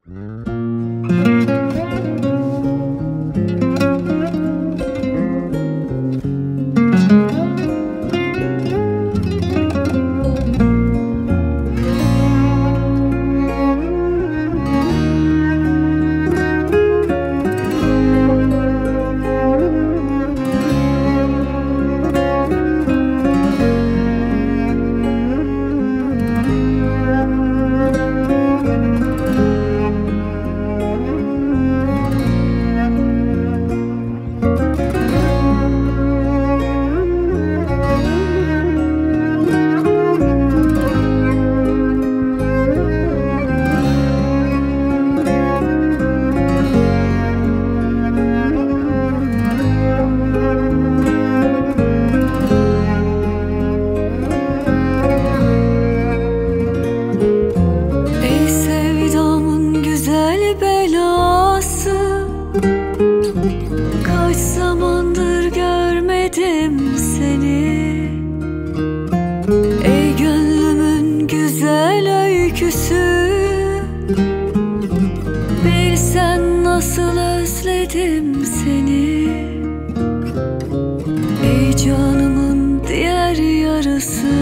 Kaç zamandır görmedim seni. Ey gönlümün güzel öyküsü, bilsen nasıl özledim seni. Ey canımın diğer yarısı,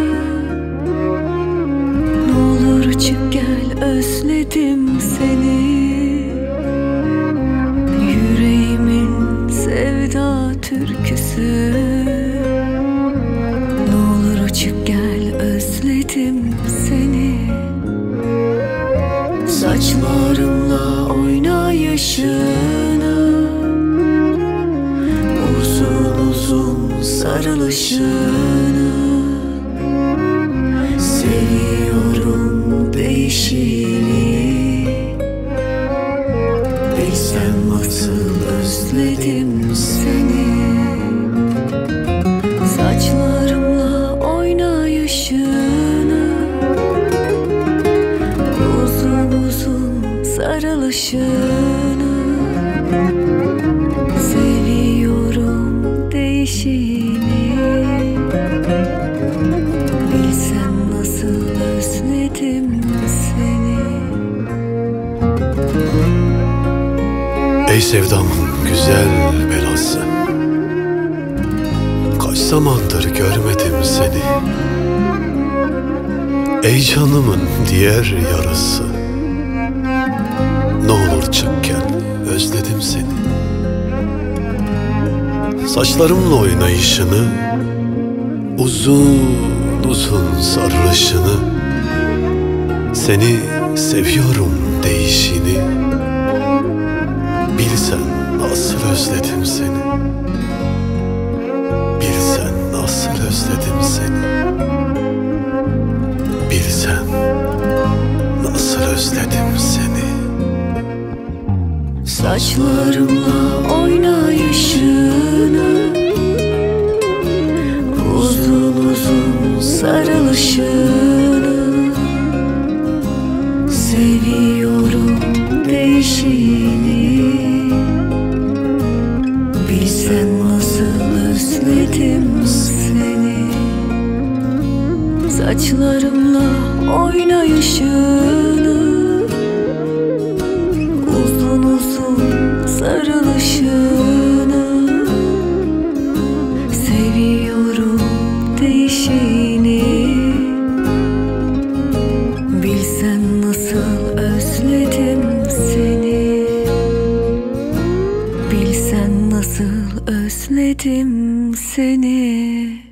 ne olur çık gel, özledim seni. Türküsü, ne olur çık gel, özledim seni. Saçlarımla oynayışını, uzun uzun sarılışını, seviyorum değişini. Bilsen nasıl özledim seni. Saçlarımla oynayışını, uzun uzun sarılışını, seviyorum değişini. Bilsen nasıl özledim seni. Ey sevdamın güzel belası, kaç zamandır görmedim seni. Ey canımın diğer yarısı, ne olur çık gel, özledim seni. Saçlarımla oynayışını, uzun uzun sarılışını, seni seviyorum değişini. Bilsen nasıl özledim seni. Bilsen nasıl özledim seni. Bilsen nasıl özledim seni. Saçlarımla oynayışını, uzun uzun sarılışını, seviyorum değişini. Bilsen nasıl özledim seni. Saçlarımla oynayışını, uzun uzun sarılışını, seviyorum değişini. Bilsen nasıl özledim seni. Bilsen nasıl özledim seni.